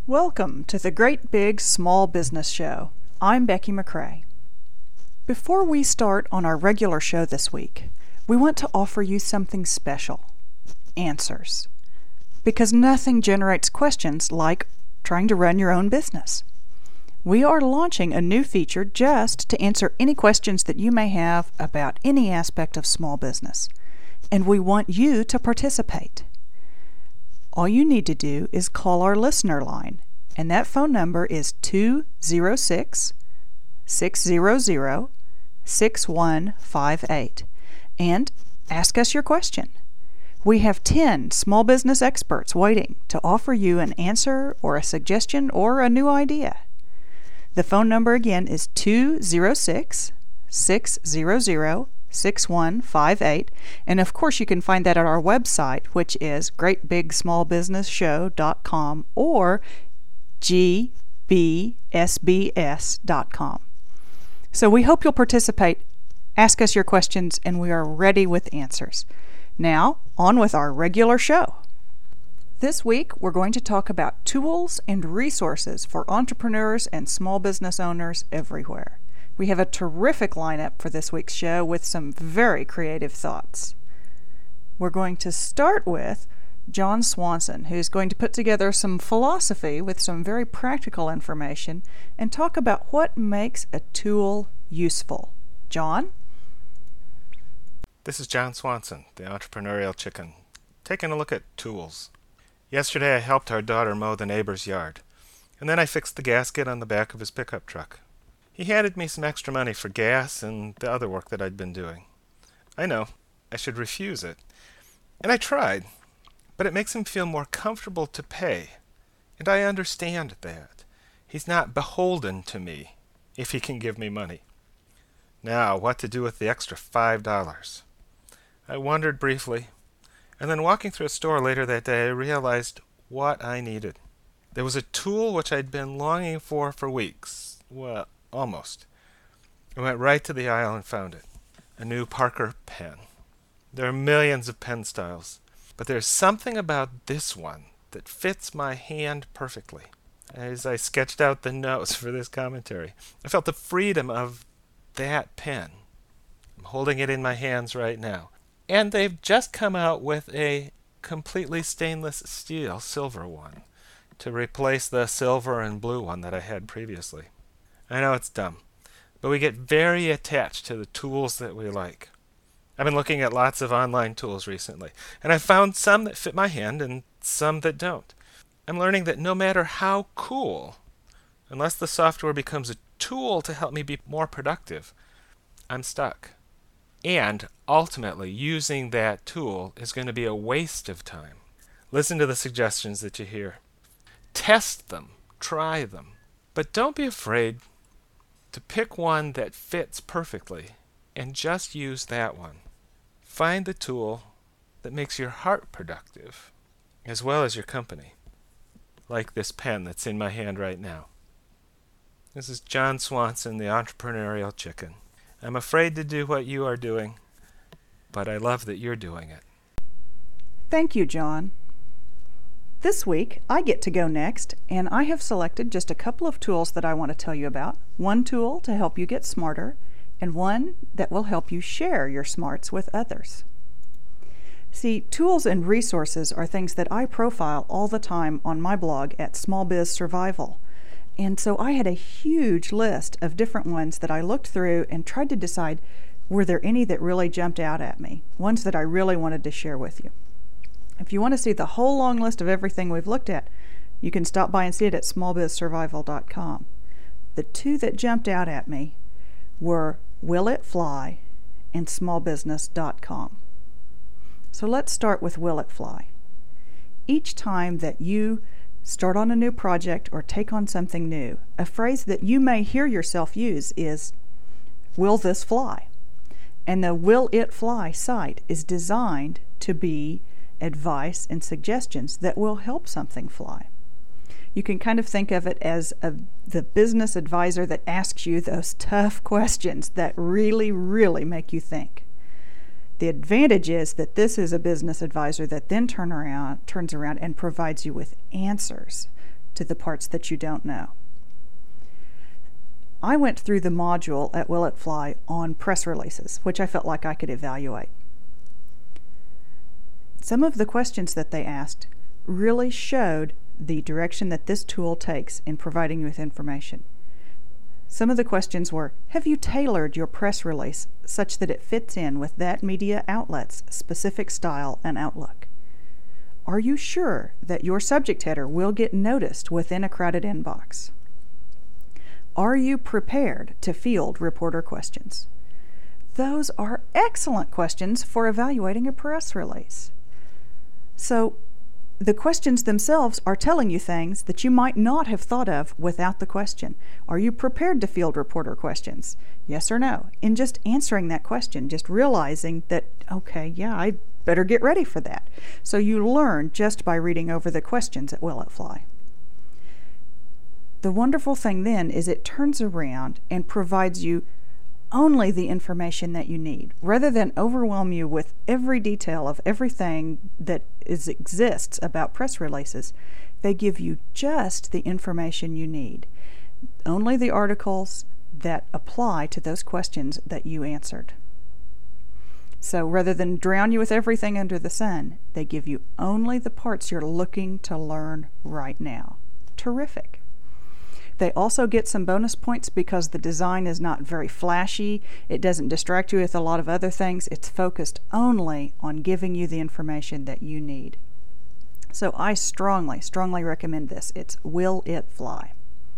Welcome to the Great Big Small Business Show. I'm Becky McCrae. Before we start on our regular show this week, we want to offer you something special. Answers. Because nothing generates questions like trying to run your own business. We are launching a new feature just to answer any questions that you may have about any aspect of small business. And we want you to participate. All you need to do is call our listener line, and that phone number is 206-600-6158, and ask us your question. We have 10 small business experts waiting to offer you an answer or a suggestion or a new idea. The phone number again is 206-600-6158, and of course you can find that at our website, which is greatbigsmallbusinessshow.com or gbsbs.com. So we hope you'll participate, ask us your questions, and we are ready with answers. Now, on with our regular show. This week, we're going to talk about tools and resources for entrepreneurs and small business owners everywhere. We have a terrific lineup for this week's show with some very creative thoughts. We're going to start with John Swanson, who's going to put together some philosophy with some very practical information and talk about what makes a tool useful. John? This is John Swanson, the entrepreneurial chicken, taking a look at tools. Yesterday I helped our daughter mow the neighbor's yard, and then I fixed the gasket on the back of his pickup truck. He handed me some extra money for gas and the other work that I'd been doing. I know, I should refuse it. And I tried, but it makes him feel more comfortable to pay. And I understand that. He's not beholden to me if he can give me money. Now, what to do with the extra $5? I wondered briefly, and then walking through a store later that day, I realized what I needed. There was a tool which I'd been longing for weeks. Well, almost. I went right to the aisle and found it. A new Parker pen. There are millions of pen styles, but there's something about this one that fits my hand perfectly. As I sketched out the notes for this commentary, I felt the freedom of that pen. I'm holding it in my hands right now. And they've just come out with a completely stainless steel silver one to replace the silver and blue one that I had previously. I know it's dumb, but we get very attached to the tools that we like. I've been looking at lots of online tools recently, and I've found some that fit my hand and some that don't. I'm learning that no matter how cool, unless the software becomes a tool to help me be more productive, I'm stuck. And ultimately, using that tool is going to be a waste of time. Listen to the suggestions that you hear. Test them. Try them. But don't be afraid to pick one that fits perfectly and just use that one. Find the tool that makes your heart productive as well as your company, like this pen that's in my hand right now. This is John Swanson, the entrepreneurial chicken. I'm afraid to do what you are doing, but I love that you're doing it. Thank you, John. This week, I get to go next, and I have selected just a couple of tools that I want to tell you about. One tool to help you get smarter, and one that will help you share your smarts with others. See, tools and resources are things that I profile all the time on my blog at Small Biz Survival. And so I had a huge list of different ones that I looked through and tried to decide, were there any that really jumped out at me, ones that I really wanted to share with you. If you want to see the whole long list of everything we've looked at, you can stop by and see it at smallbizsurvival.com. The two that jumped out at me were Will It Fly and smallbusiness.com. So let's start with Will It Fly. Each time that you start on a new project or take on something new, a phrase that you may hear yourself use is, will this fly? And the Will It Fly site is designed to be advice and suggestions that will help something fly. You can kind of think of it as the business advisor that asks you those tough questions that really, really make you think. The advantage is that this is a business advisor that then turns around and provides you with answers to the parts that you don't know. I went through the module at Will It Fly on press releases, which I felt like I could evaluate. Some of the questions that they asked really showed the direction that this tool takes in providing you with information. Some of the questions were, have you tailored your press release such that it fits in with that media outlet's specific style and outlook? Are you sure that your subject header will get noticed within a crowded inbox? Are you prepared to field reporter questions? Those are excellent questions for evaluating a press release. So, the questions themselves are telling you things that you might not have thought of without the question. Are you prepared to field reporter questions? Yes or no? In just answering that question, just realizing that, okay, yeah, I better get ready for that. So you learn just by reading over the questions at Will It Fly. The wonderful thing then is it turns around and provides you only the information that you need, rather than overwhelm you with every detail of everything that exists about press releases. They give you just the information you need, only the articles that apply to those questions that you answered. So rather than drown you with everything under the sun, they give you only the parts you're looking to learn right now. Terrific. They also get some bonus points because the design is not very flashy. It doesn't distract you with a lot of other things. It's focused only on giving you the information that you need. So I strongly, strongly recommend this. It's Will It Fly.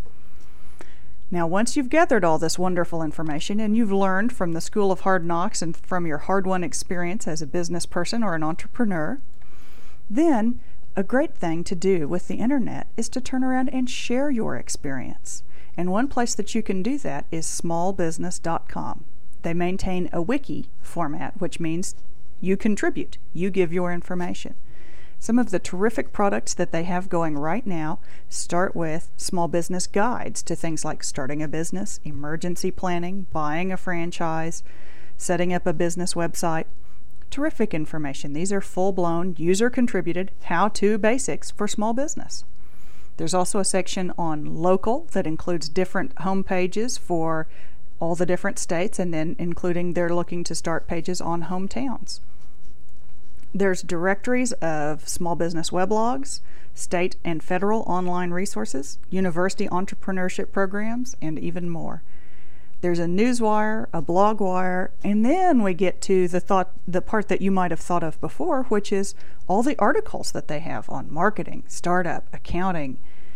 Now, once you've gathered all this wonderful information and you've learned from the School of Hard Knocks and from your hard-won experience as a business person or an entrepreneur, then a great thing to do with the internet is to turn around and share your experience. And one place that you can do that is smallbusiness.com. They maintain a wiki format, which means you contribute, you give your information. Some of the terrific products that they have going right now start with small business guides to things like starting a business, emergency planning, buying a franchise, setting up a business website. Terrific information. These are full-blown, user-contributed, how-to basics for small business. There's also a section on local that includes different home pages for all the different states, and then including they're looking to start pages on hometowns. There's directories of small business weblogs, state and federal online resources, university entrepreneurship programs, and even more. There's a newswire, a blog wire, and then we get to the part that you might have thought of before, which is all the articles that they have on marketing, startup, accounting,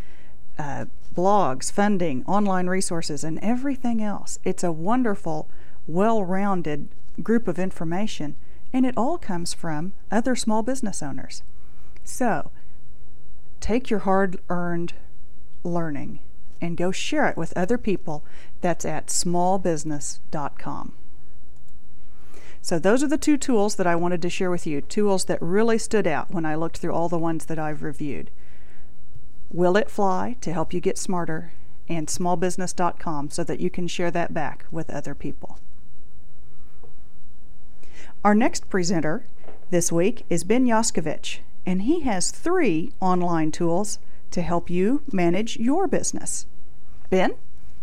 blogs, funding, online resources, and everything else. It's a wonderful, well-rounded group of information, and it all comes from other small business owners. So, take your hard-earned learning and go share it with other people. That's at smallbusiness.com. So those are the two tools that I wanted to share with you, tools that really stood out when I looked through all the ones that I've reviewed. Will It Fly to help you get smarter, and smallbusiness.com so that you can share that back with other people. Our next presenter this week is Ben Yaskovich, and he has 3 online tools to help you manage your business. Ben?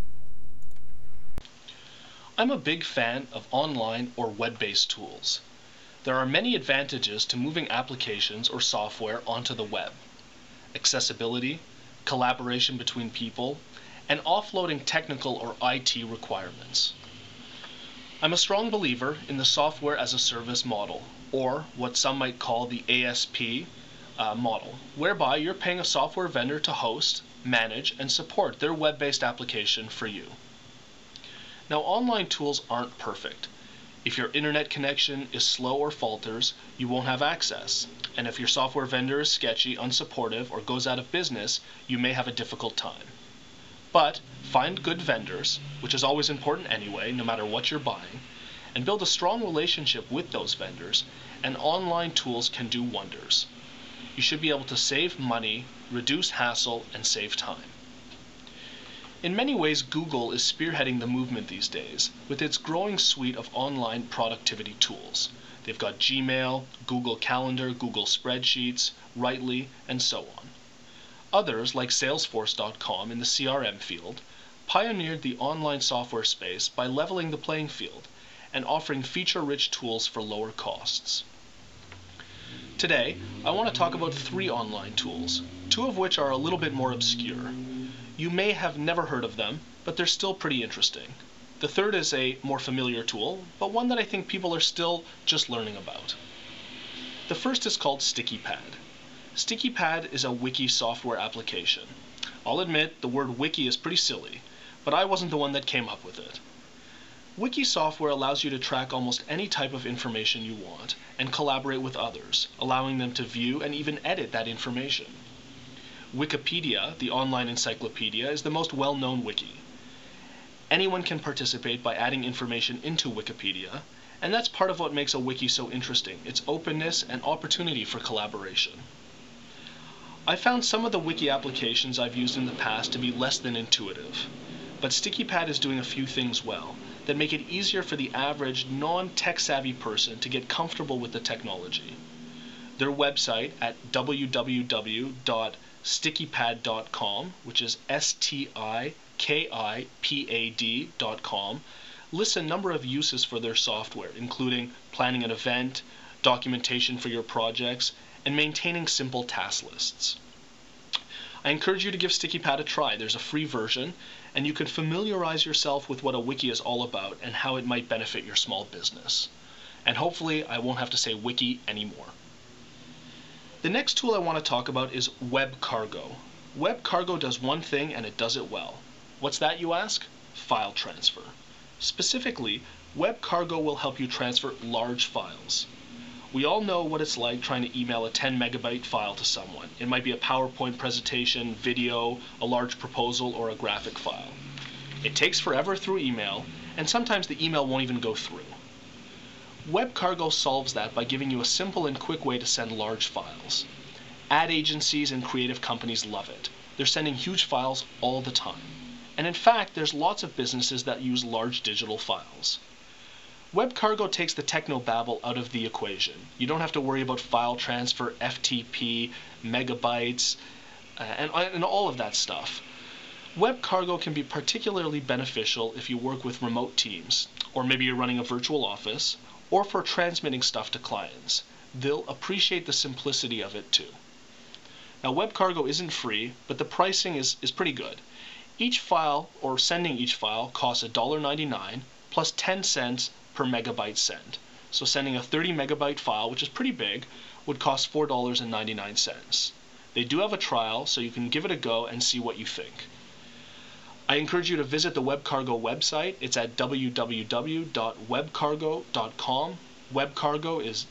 I'm a big fan of online or web-based tools. There are many advantages to moving applications or software onto the web. Accessibility, collaboration between people, and offloading technical or IT requirements. I'm a strong believer in the software as a service model, or what some might call the ASP model, whereby you're paying a software vendor to host, manage, and support their web-based application for you. Now, online tools aren't perfect. If your internet connection is slow or falters, you won't have access. And if your software vendor is sketchy, unsupportive, or goes out of business, you may have a difficult time. But find good vendors, which is always important anyway, no matter what you're buying, and build a strong relationship with those vendors, and online tools can do wonders. You should be able to save money, reduce hassle, and save time. In many ways, Google is spearheading the movement these days with its growing suite of online productivity tools. They've got Gmail, Google Calendar, Google Spreadsheets, Writely, and so on. Others, like Salesforce.com in the CRM field, pioneered the online software space by leveling the playing field and offering feature-rich tools for lower costs. Today, I want to talk about 3 online tools, 2 of which are a little bit more obscure. You may have never heard of them, but they're still pretty interesting. The third is a more familiar tool, but one that I think people are still just learning about. The first is called StickyPad. StickyPad is a wiki software application. I'll admit the word wiki is pretty silly, but I wasn't the one that came up with it. Wiki software allows you to track almost any type of information you want and collaborate with others, allowing them to view and even edit that information. Wikipedia, the online encyclopedia, is the most well-known wiki. Anyone can participate by adding information into Wikipedia, and that's part of what makes a wiki so interesting, its openness and opportunity for collaboration. I found some of the wiki applications I've used in the past to be less than intuitive, but StickyPad is doing a few things well that make it easier for the average non-tech-savvy person to get comfortable with the technology. Their website at www.stickypad.com, which is STIKIPAD.com, lists a number of uses for their software, including planning an event, documentation for your projects, and maintaining simple task lists. I encourage you to give StickyPad a try. There's a free version, and you can familiarize yourself with what a wiki is all about and how it might benefit your small business. And hopefully I won't have to say wiki anymore. The next tool I want to talk about is WebCargo. WebCargo does one thing and it does it well. What's that, you ask? File transfer. Specifically, WebCargo will help you transfer large files. We all know what it's like trying to email a 10 megabyte file to someone. It might be a PowerPoint presentation, video, a large proposal, or a graphic file. It takes forever through email, and sometimes the email won't even go through. WebCargo solves that by giving you a simple and quick way to send large files. Ad agencies and creative companies love it. They're sending huge files all the time. And in fact, there's lots of businesses that use large digital files. WebCargo takes the technobabble out of the equation. You don't have to worry about file transfer, FTP, megabytes, and all of that stuff. WebCargo can be particularly beneficial if you work with remote teams, or maybe you're running a virtual office, or for transmitting stuff to clients. They'll appreciate the simplicity of it too. Now, WebCargo isn't free, but the pricing is pretty good. Each file, or sending each file, costs $1.99 plus 10 cents per megabyte send. So sending a 30 megabyte file, which is pretty big, would cost $4.99. They do have a trial, so you can give it a go and see what you think. I encourage you to visit the WebCargo website. It's at www.webcargo.com. WebCargo is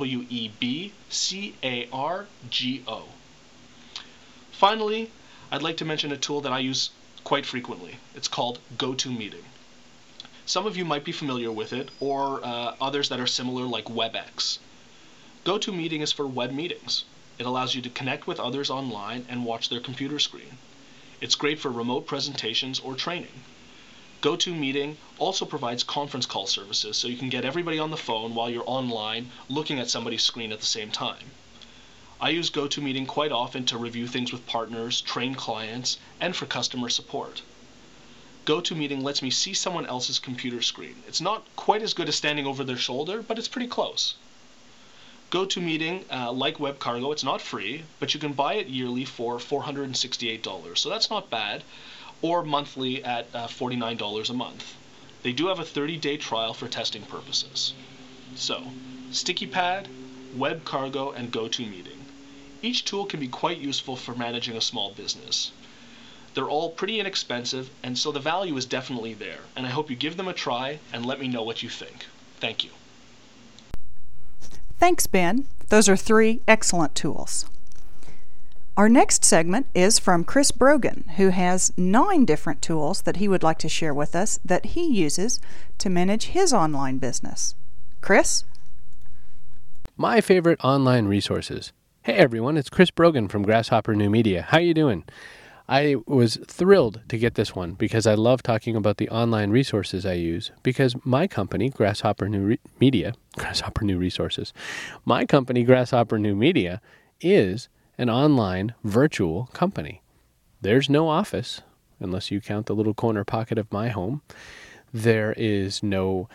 WEBCARGO. Finally, I'd like to mention a tool that I use quite frequently. It's called GoToMeeting. Some of you might be familiar with it, or others that are similar like WebEx. GoToMeeting is for web meetings. It allows you to connect with others online and watch their computer screen. It's great for remote presentations or training. GoToMeeting also provides conference call services, so you can get everybody on the phone while you're online looking at somebody's screen at the same time. I use GoToMeeting quite often to review things with partners, train clients, and for customer support. GoToMeeting lets me see someone else's computer screen. It's not quite as good as standing over their shoulder, but it's pretty close. GoToMeeting, like WebCargo, it's not free, but you can buy it yearly for $468, so that's not bad, or monthly at $49 a month. They do have a 30-day trial for testing purposes. So, StickyPad, WebCargo, and GoToMeeting. Each tool can be quite useful for managing a small business. They're all pretty inexpensive, and so the value is definitely there, and I hope you give them a try and let me know what you think. Thank you. Thanks, Ben. Those are 3 excellent tools. Our next segment is from Chris Brogan, who has 9 different tools that he would like to share with us that he uses to manage his online business. Chris? My favorite online resources. Hey everyone, it's Chris Brogan from Grasshopper New Media. How you doing? I was thrilled to get this one because I love talking about the online resources I use because my company, Grasshopper New Resources, my company, Grasshopper New Media, is an online virtual company. There's no office, unless you count the little corner pocket of my home. There is no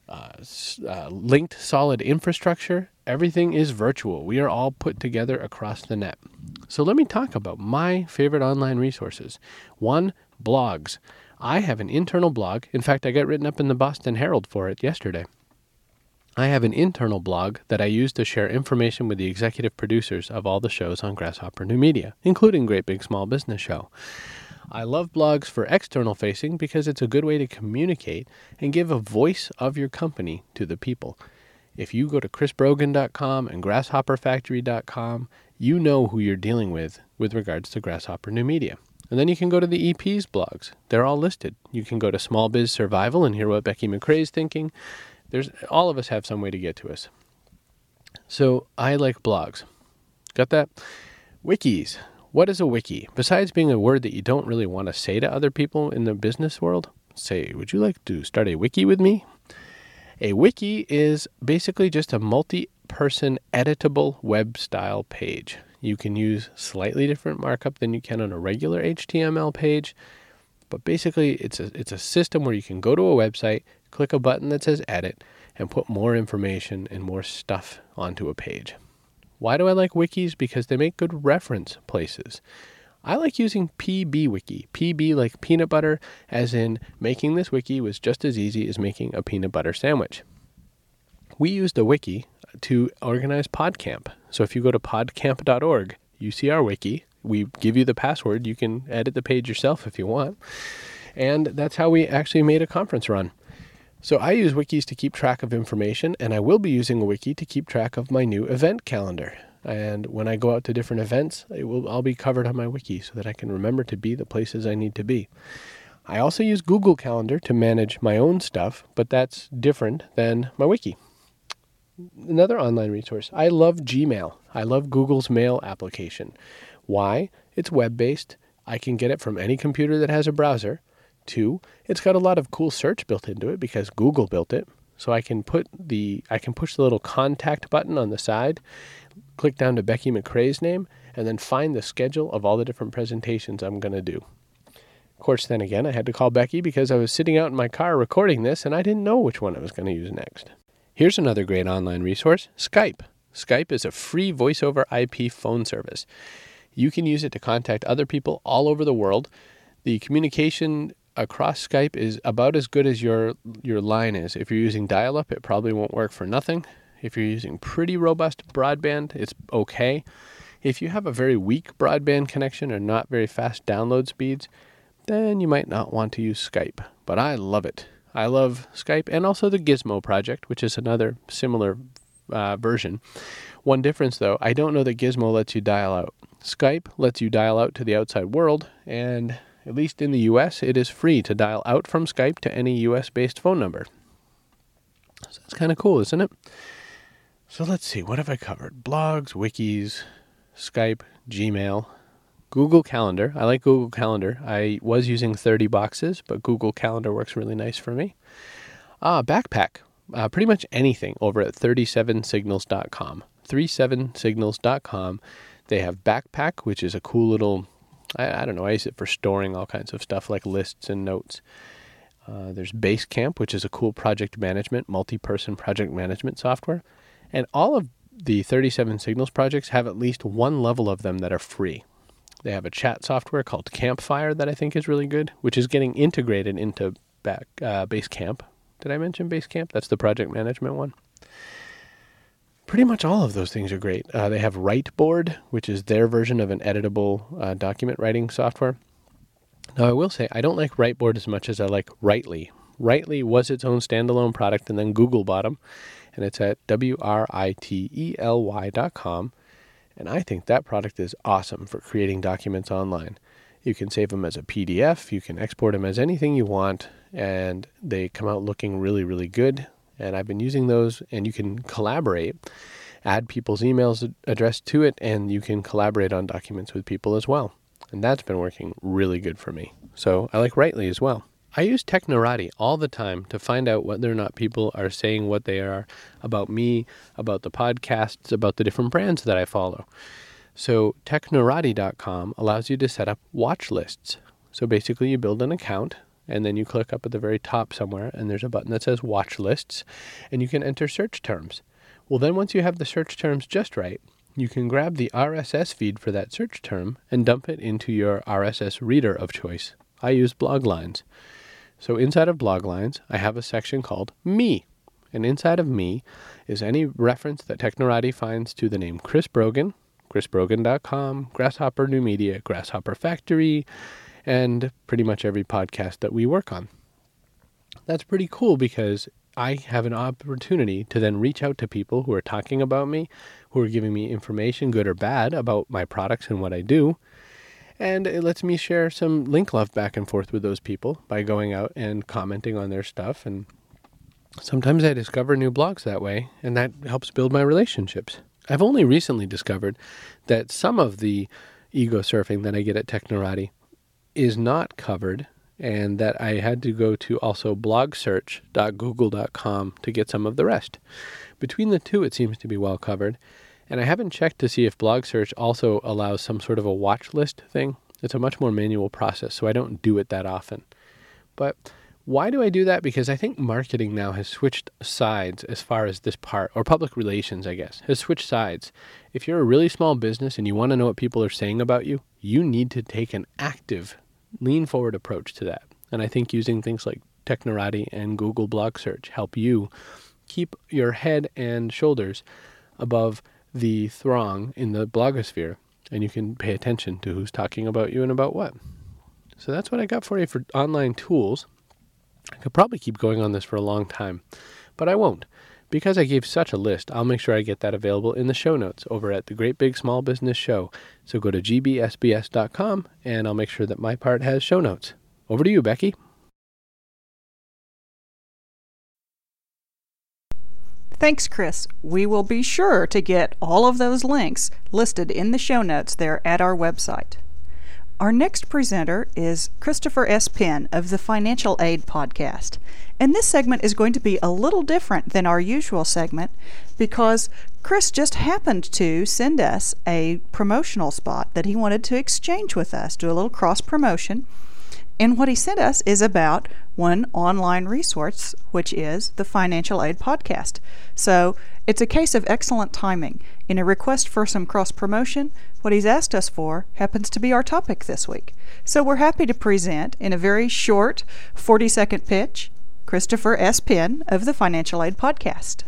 linked solid infrastructure. Everything is virtual. We are all put together across the net. So let me talk about my favorite online resources. 1, blogs. I have an internal blog. In fact, I got written up in the Boston Herald for it yesterday. I have an internal blog that I use to share information with the executive producers of all the shows on Grasshopper New Media, including Great Big Small Business Show. I love blogs for external facing because it's a good way to communicate and give a voice of your company to the people. If you go to chrisbrogan.com and grasshopperfactory.com, you know who you're dealing with regards to Grasshopper New Media. And then you can go to the EP's blogs. They're all listed. You can go to Small Biz Survival and hear what Becky McRae's thinking. All of us have some way to get to us. So I like blogs. Got that? Wikis. What is a wiki? Besides being a word that you don't really want to say to other people in the business world, say, would you like to start a wiki with me? A wiki is basically just a multi-person editable web-style page. You can use slightly different markup than you can on a regular HTML page, but basically it's a system where you can go to a website, click a button that says edit, and put more information and more stuff onto a page. Why do I like wikis? Because they make good reference places. I like using PBWiki. PB like peanut butter, as in making this wiki was just as easy as making a peanut butter sandwich. We used a wiki to organize PodCamp. So if you go to podcamp.org, you see our wiki. We give you the password. You can edit the page yourself if you want. And that's how we actually made a conference run. So I use wikis to keep track of information, and I will be using a wiki to keep track of my new event calendar. And when I go out to different events, I'll be covered on my wiki so that I can remember to be the places I need to be. I also use Google Calendar to manage my own stuff, but that's different than my wiki. Another online resource. I love Gmail. I love Google's mail application. Why? It's web-based. I can get it from any computer that has a browser. 2, it's got a lot of cool search built into it because Google built it. So I can push the little contact button on the side, click down to Becky McRae's name, and then find the schedule of all the different presentations I'm going to do. Of course, then again, I had to call Becky because I was sitting out in my car recording this and I didn't know which one I was going to use next. Here's another great online resource, Skype. Skype is a free voice over IP phone service. You can use it to contact other people all over the world. The communication across Skype is about as good as your line is. If you're using dial-up, it probably won't work for nothing. If you're using pretty robust broadband, it's okay. If you have a very weak broadband connection or not very fast download speeds, then you might not want to use Skype. But I love it. I love Skype and also the Gizmo project, which is another similar version. One difference, though, I don't know that Gizmo lets you dial out. Skype lets you dial out to the outside world, and at least in the U.S., it is free to dial out from Skype to any U.S.-based phone number. So that's kind of cool, isn't it? So let's see, what have I covered? Blogs, wikis, Skype, Gmail, Google Calendar. I like Google Calendar. I was using 30 boxes, but Google Calendar works really nice for me. Backpack. Pretty much anything over at 37signals.com. 37signals.com. They have Backpack, which is a cool little, I don't know, I use it for storing all kinds of stuff like lists and notes. There's Basecamp, which is a cool project management, multi-person project management software. And all of the 37 Signals projects have at least one level of them that are free. They have a chat software called Campfire that I think is really good, which is getting integrated into Basecamp. Did I mention Basecamp? That's the project management one. Pretty much all of those things are great. They have Writeboard, which is their version of an editable document writing software. Now, I will say I don't like Writeboard as much as I like Writely. Writely was its own standalone product, and then Google bought them, and it's at WRITELY.com. And I think that product is awesome for creating documents online. You can save them as a PDF, you can export them as anything you want, and they come out looking really, really good. And I've been using those, and you can collaborate, add people's emails addressed to it, and you can collaborate on documents with people as well. And that's been working really good for me. So I like Writely as well. I use Technorati all the time to find out whether or not people are saying what they are about me, about the podcasts, about the different brands that I follow. So Technorati.com allows you to set up watch lists. So basically you build an account and then you click up at the very top somewhere and there's a button that says watch lists and you can enter search terms. Well, then once you have the search terms just right, you can grab the RSS feed for that search term and dump it into your RSS reader of choice. I use Bloglines. So inside of Bloglines, I have a section called Me. And inside of Me is any reference that Technorati finds to the name Chris Brogan, chrisbrogan.com, Grasshopper New Media, Grasshopper Factory, and pretty much every podcast that we work on. That's pretty cool because I have an opportunity to then reach out to people who are talking about me, who are giving me information, good or bad, about my products and what I do. And it lets me share some link love back and forth with those people by going out and commenting on their stuff. And sometimes I discover new blogs that way, and that helps build my relationships. I've only recently discovered that some of the ego surfing that I get at Technorati is not covered, and that I had to go to also blogsearch.google.com to get some of the rest. Between the two, it seems to be well covered, and I haven't checked to see if BlogSearch also allows some sort of a watch list thing. It's a much more manual process, so I don't do it that often. But why do I do that? Because I think marketing now has switched sides as far as this part, or public relations, I guess, has switched sides. If you're a really small business and you want to know what people are saying about you, you need to take an active, lean forward approach to that. And I think using things like Technorati and Google Blog Search help you keep your head and shoulders above the throng in the blogosphere, and you can pay attention to who's talking about you and about what. So that's what I got for you for online tools. I could probably keep going on this for a long time, but I won't. Because I gave such a list, I'll make sure I get that available in the show notes over at the Great Big Small Business Show. So go to gbsbs.com, and I'll make sure that my part has show notes. Over to you, Becky. Thanks, Chris. We will be sure to get all of those links listed in the show notes there at our website. Our next presenter is Christopher S. Penn of the Financial Aid Podcast. And this segment is going to be a little different than our usual segment because Chris just happened to send us a promotional spot that he wanted to exchange with us, do a little cross-promotion. And what he sent us is about one online resource, which is the Financial Aid Podcast. So it's a case of excellent timing. In a request for some cross-promotion, what he's asked us for happens to be our topic this week. So we're happy to present, in a very short 40-second pitch, Christopher S. Penn of the Financial Aid Podcast.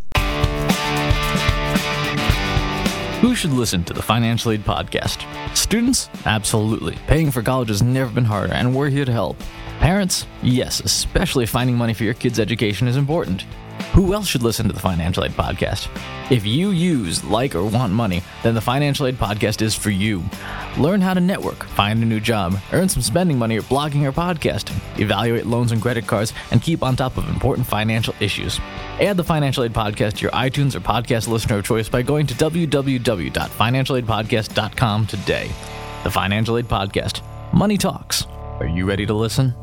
Who should listen to the Financial Aid Podcast? Students? Absolutely. Paying for college has never been harder, and we're here to help. Parents? Yes, especially finding money for your kids' education is important. Who else should listen to the Financial Aid Podcast? If you use, like, or want money, then the Financial Aid Podcast is for you. Learn how to network, find a new job, earn some spending money or blogging or podcasting, evaluate loans and credit cards, and keep on top of important financial issues. Add the Financial Aid Podcast to your iTunes or podcast listener of choice by going to www.financialaidpodcast.com today. The Financial Aid Podcast. Money talks. Are you ready to listen?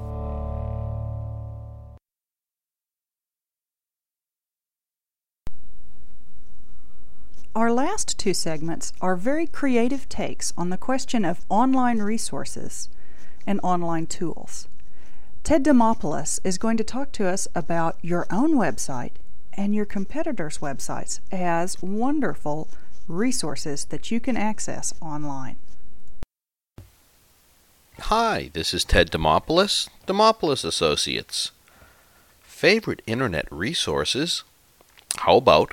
Our last two segments are very creative takes on the question of online resources and online tools. Ted Demopoulos is going to talk to us about your own website and your competitors' websites as wonderful resources that you can access online. Hi, this is Ted Demopoulos, Demopoulos Associates. Favorite internet resources? How about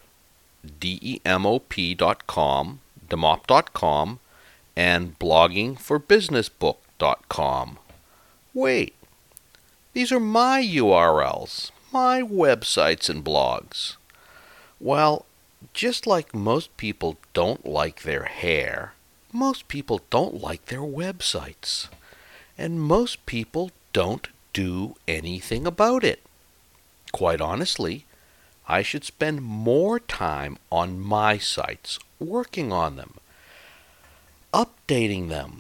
demop.com, demop.com, and bloggingforbusinessbook.com. Wait, these are my URLs, my websites and blogs. Well, just like most people don't like their hair, most people don't like their websites. And most people don't do anything about it. Quite honestly, I should spend more time on my sites, working on them, updating them.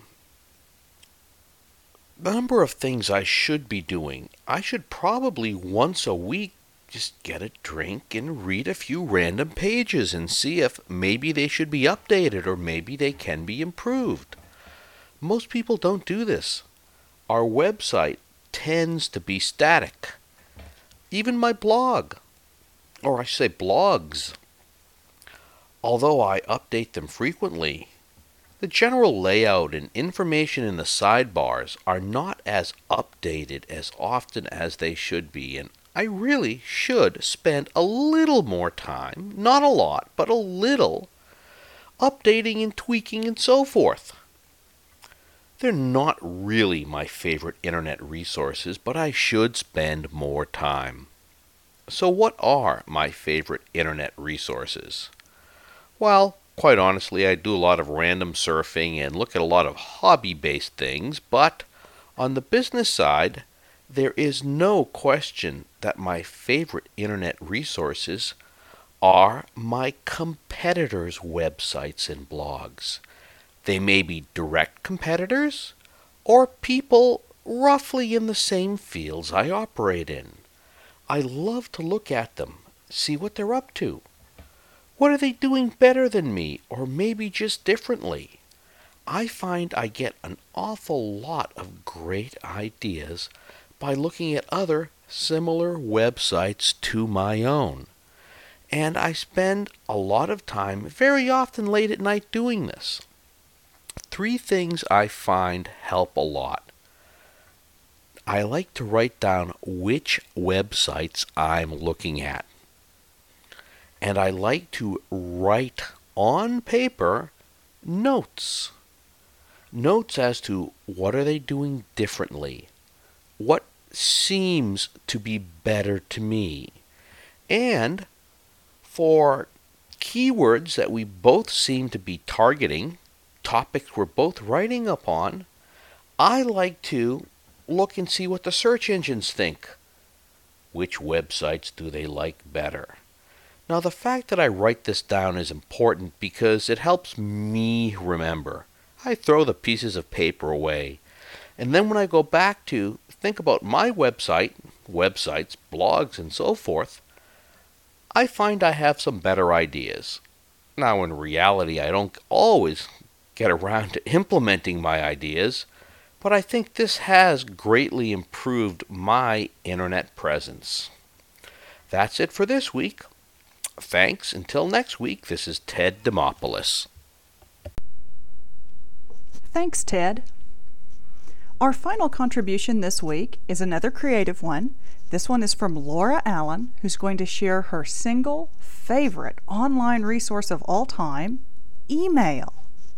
The number of things I should be doing, I should probably once a week just get a drink and read a few random pages and see if maybe they should be updated or maybe they can be improved. Most people don't do this. Our website tends to be static. Even my blog, or I should say blogs, although I update them frequently, the general layout and information in the sidebars are not as updated as often as they should be, and I really should spend a little more time, not a lot, but a little, updating and tweaking and so forth. They're not really my favorite internet resources, but I should spend more time. So what are my favorite internet resources? Well, quite honestly, I do a lot of random surfing and look at a lot of hobby-based things, but on the business side, there is no question that my favorite internet resources are my competitors' websites and blogs. They may be direct competitors or people roughly in the same fields I operate in. I love to look at them, see what they're up to. What are they doing better than me, or maybe just differently? I find I get an awful lot of great ideas by looking at other similar websites to my own. And I spend a lot of time, very often late at night, doing this. 3 things I find help a lot. I like to write down which websites I'm looking at. And I like to write on paper notes. Notes as to what are they doing differently, what seems to be better to me, and for keywords that we both seem to be targeting, topics we're both writing upon, I like to look and see what the search engines think. Which websites do they like better? Now, the fact that I write this down is important because it helps me remember. I throw the pieces of paper away, and then when I go back to think about my websites, blogs, and so forth, I find I have some better ideas. Now, in reality, I don't always get around to implementing my ideas, but I think this has greatly improved my internet presence. That's it for this week. Thanks. Until next week, this is Ted Demopoulos. Thanks, Ted. Our final contribution this week is another creative one. This one is from Laura Allen, who's going to share her single favorite online resource of all time, email.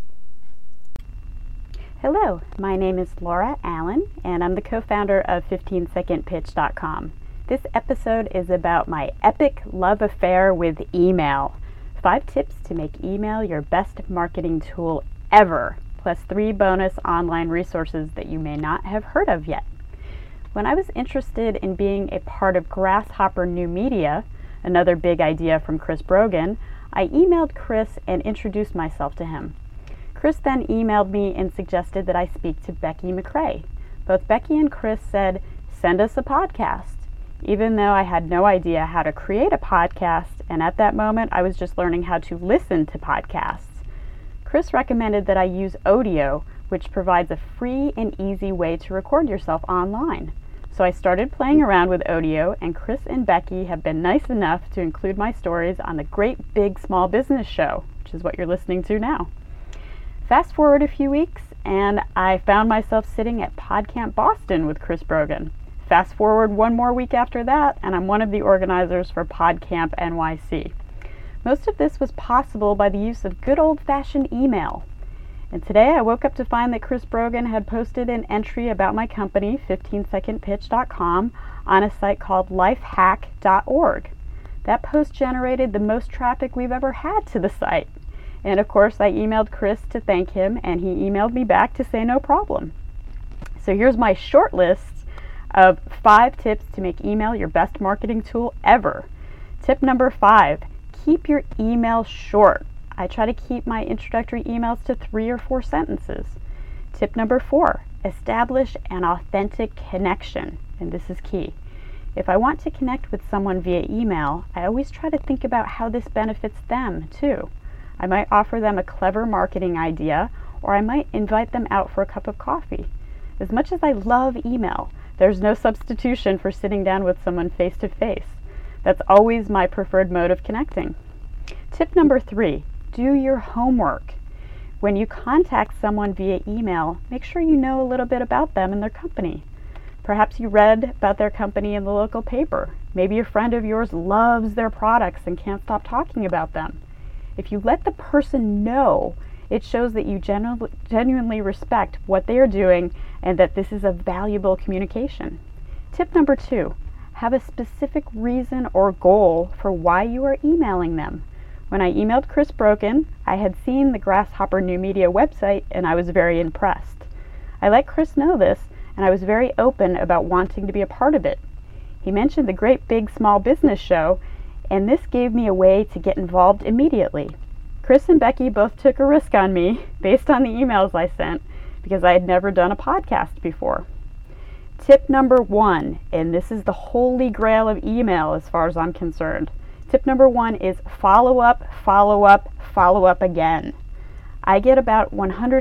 Hello, my name is Laura Allen, and I'm the co-founder of 15secondpitch.com. This episode is about my epic love affair with email. 5 tips to make email your best marketing tool ever, plus 3 bonus online resources that you may not have heard of yet. When I was interested in being a part of Grasshopper New Media, another big idea from Chris Brogan, I emailed Chris and introduced myself to him. Chris then emailed me and suggested that I speak to Becky McRae. Both Becky and Chris said, "Send us a podcast." Even though I had no idea how to create a podcast, and at that moment I was just learning how to listen to podcasts. Chris recommended that I use Odeo, which provides a free and easy way to record yourself online. So I started playing around with Odeo, and Chris and Becky have been nice enough to include my stories on the Great Big Small Business Show, which is what you're listening to now. Fast forward a few weeks, and I found myself sitting at PodCamp Boston with Chris Brogan. Fast forward 1 more week after that, and I'm one of the organizers for PodCamp NYC. Most of this was possible by the use of good old-fashioned email. And today I woke up to find that Chris Brogan had posted an entry about my company, 15secondpitch.com, on a site called lifehack.org. That post generated the most traffic we've ever had to the site. And of course, I emailed Chris to thank him, and he emailed me back to say no problem. So here's my short list of 5 tips to make email your best marketing tool ever. Tip number 5, keep your email short. I try to keep my introductory emails to 3 or 4 sentences. Tip number 4, establish an authentic connection, and this is key. If I want to connect with someone via email, I always try to think about how this benefits them too. I might offer them a clever marketing idea, or I might invite them out for a cup of coffee. As much as I love email, there's no substitution for sitting down with someone face to face. That's always my preferred mode of connecting. Tip number 3, do your homework. When you contact someone via email, make sure you know a little bit about them and their company. Perhaps you read about their company in the local paper. Maybe a friend of yours loves their products and can't stop talking about them. If you let the person know, it shows that you genuinely respect what they are doing and that this is a valuable communication. Tip number 2, have a specific reason or goal for why you are emailing them. When I emailed Chris Brogan, I had seen the Grasshopper New Media website and I was very impressed. I let Chris know this, and I was very open about wanting to be a part of it. He mentioned the Great Big Small Business Show, and this gave me a way to get involved immediately. Chris and Becky both took a risk on me based on the emails I sent because I had never done a podcast before. Tip number 1, and this is the holy grail of email as far as I'm concerned. Tip number 1 is follow up, follow up, follow up again. I get about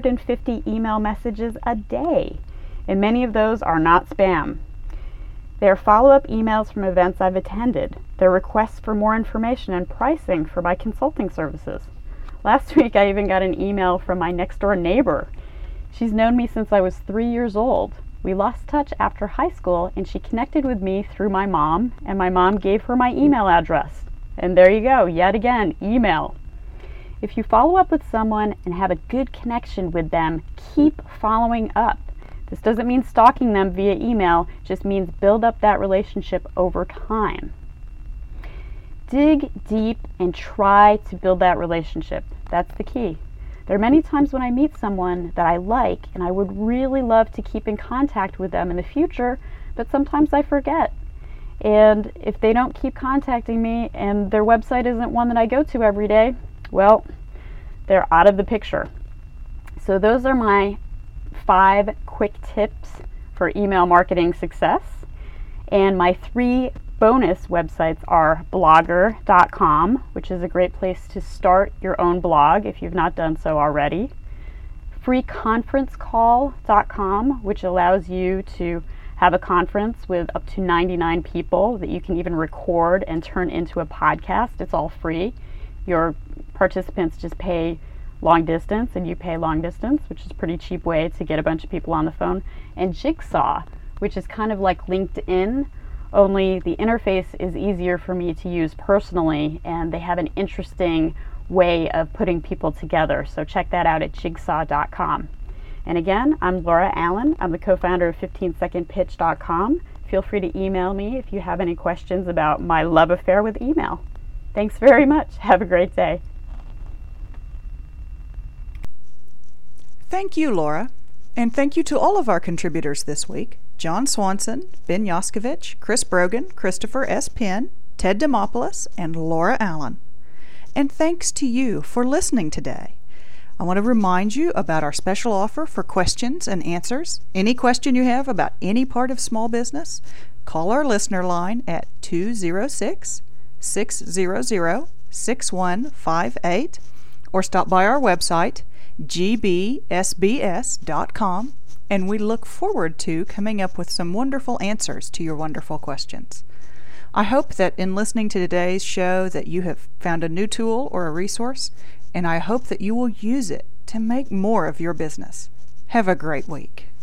150 email messages a day, and many of those are not spam. They're follow-up emails from events I've attended. They're requests for more information and pricing for my consulting services. Last week, I even got an email from my next-door neighbor. She's known me since I was 3 years old. We lost touch after high school, and she connected with me through my mom, and my mom gave her my email address. And there you go, yet again, email. If you follow up with someone and have a good connection with them, keep following up. This doesn't mean stalking them via email, it just means build up that relationship over time. Dig deep and try to build that relationship. That's the key. There are many times when I meet someone that I like and I would really love to keep in contact with them in the future, but sometimes I forget. And if they don't keep contacting me and their website isn't one that I go to every day, well, they're out of the picture. So those are my 5 quick tips for email marketing success. And my 3 bonus websites are blogger.com, which is a great place to start your own blog if you've not done so already. freeconferencecall.com, which allows you to have a conference with up to 99 people that you can even record and turn into a podcast. It's all free. Your participants just pay long distance and you pay long distance, which is a pretty cheap way to get a bunch of people on the phone. And Jigsaw, which is kind of like LinkedIn, only the interface is easier for me to use personally, and they have an interesting way of putting people together. So check that out at jigsaw.com. And again, I'm Laura Allen. I'm the co-founder of 15secondpitch.com. Feel free to email me if you have any questions about my love affair with email. Thanks very much. Have a great day. Thank you, Laura. And thank you to all of our contributors this week: John Swanson, Ben Yoskovich, Chris Brogan, Christopher S. Penn, Ted Demopoulos, and Laura Allen. And thanks to you for listening today. I want to remind you about our special offer for questions and answers. Any question you have about any part of small business, call our listener line at 206-600-6158 or stop by our website, gbsbs.com, and we look forward to coming up with some wonderful answers to your wonderful questions. I hope that in listening to today's show that you have found a new tool or a resource, and I hope that you will use it to make more of your business. Have a great week.